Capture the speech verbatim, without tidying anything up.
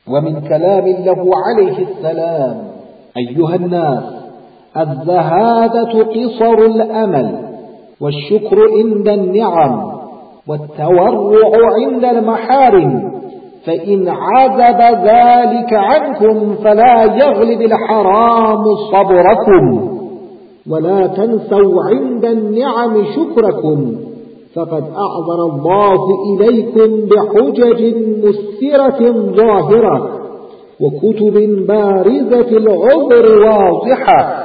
ومن كلام له عليه السلام: أيها الناس، الزهادة قصر الأمل، والشكر عند النعم، والتورع عند المحارم، فإن عزب ذلك عنكم فلا يغلب الحرام صبركم، ولا تنسوا عند النعم شكركم، فقد أعذر الله إليكم بحجج مسرة ظاهرة، وكتب بارزة العذر واضحة،